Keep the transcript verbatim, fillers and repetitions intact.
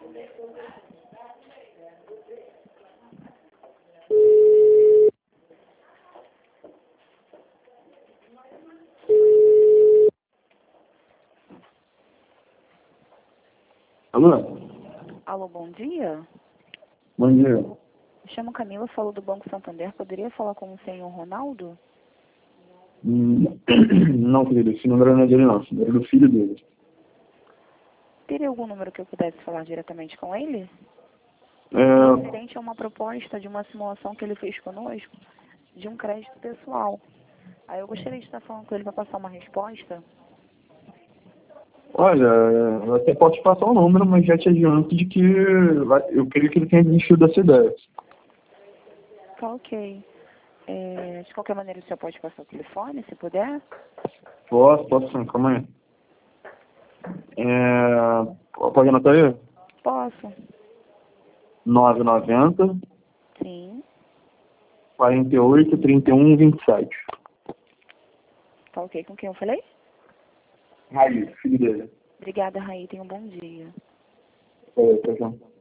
Alô? Alô, bom dia. Bom dia. Me chamo Camila, falo do Banco Santander. Poderia falar com o senhor Ronaldo? Hum, Não, querido, esse número não é dele não, esse número é do filho dele. Teria algum número que eu pudesse falar diretamente com ele? É, Referente a uma proposta de uma simulação que ele fez conosco de um crédito pessoal. Aí eu gostaria de estar falando com ele para passar uma resposta. olha, eu até posso te passar o número, mas já te adianto de que vai- eu creio que ele tenha desistido dessa ideia. Tá ok. É, de qualquer maneira, o senhor pode passar o telefone, se puder? Posso, posso sim, calma aí. É, pode anotar aí? Posso. nove nove zero, Sim. quarenta e oito, trinta e um, vinte e sete. Tá ok. Com quem eu falei? Raí, filho dele. Obrigada, Raí. Tenha um bom dia. É, tá bom.